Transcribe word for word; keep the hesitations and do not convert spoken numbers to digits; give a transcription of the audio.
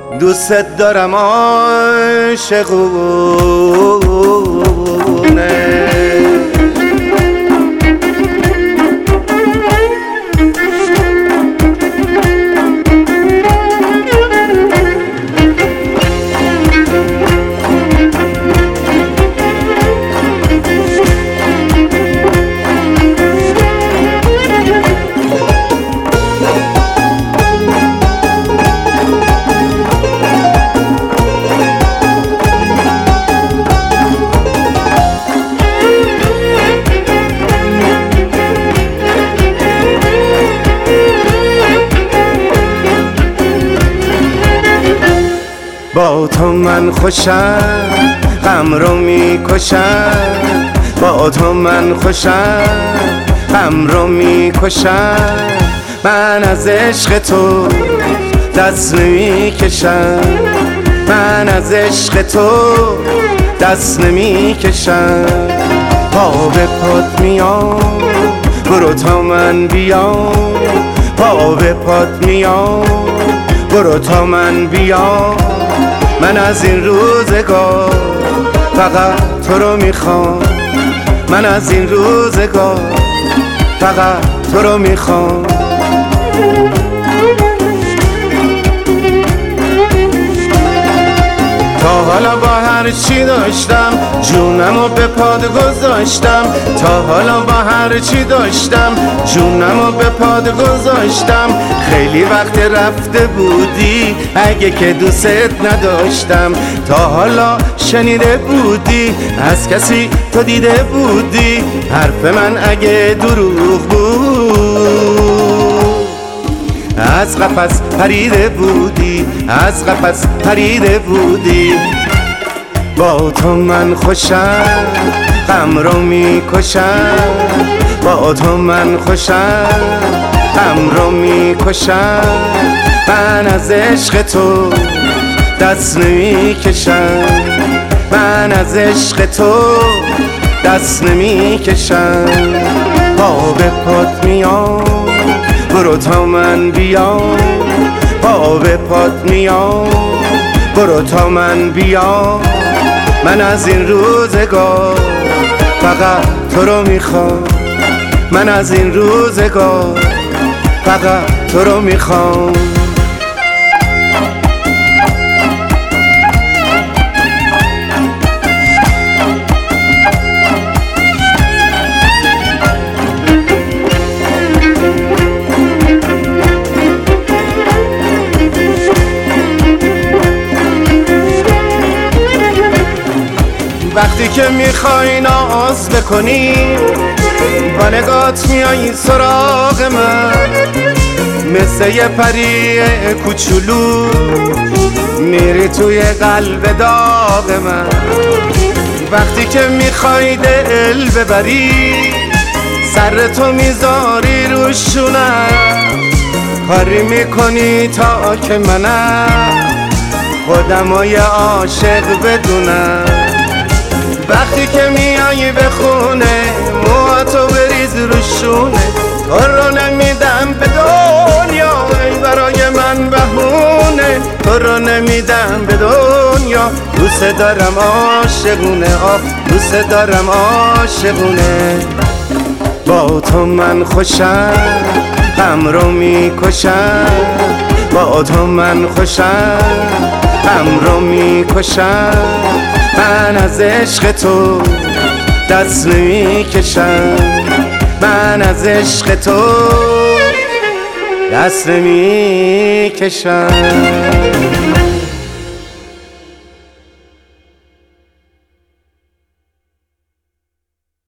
دوست دارم عاشقونه. با تو من خوشم، غم رو میکشم. با تو من خوشم، غم رو میکشم. من از عشق تو دست نمیکشم. من از عشق تو دست نمیکشم. پا به پات میام، برو تا من بیام. پا به پات میام، برو تا من بیام. من از این روزگار فقط تو رو میخوام. من از این روزگار فقط تو رو میخوام. تا حالا با هر چی داشتم جونمو به پاد گذاشتم. تا حالا با هر چی داشتم جونمو به پاد گذاشتم. خیلی وقت رفته بودی اگه که دوست نداشتم. تا حالا شنیده بودی از کسی تو دیده بودی حرف من اگه دروغ بود. از قفس پریده بودی، از قفس پریده بودی. با تو من خوشم، غم رو میکشم. با تو من خوشم، غم رو میکشم. من از عشق تو دست نمیکشم. من از عشق تو دست نمیکشم. پا به پات میام، برو تا من بیام. پا به پات میام، برو تا من بیام. من از این روزگار فقط تو رو میخوام. من از این روزگار فقط تو رو میخوام. وقتی که میخوای ناز بکنی با نگات میای سراغ من. مثل یه پری کوچولو میری توی قلب داغ من. وقتی که میخوای دل ببری سر تو میذاری رو شونم. کاری میکنی تا که منم خودمو یه عاشق بدونم. وقتی که میایی به خونه موهاتو بریز رو شونه. تو رو نمیدم به دنیا ای برای من بهونه. تو رو نمیدم به دنیا. دوست دارم عاشقونه، آه دوست دارم عاشقونه. با تو من خوشم، غم رو میکشم. با تو من خوشم، غم رو میکشم. من از عشق تو دست نمیکشم. من از عشق تو دست نمیکشم.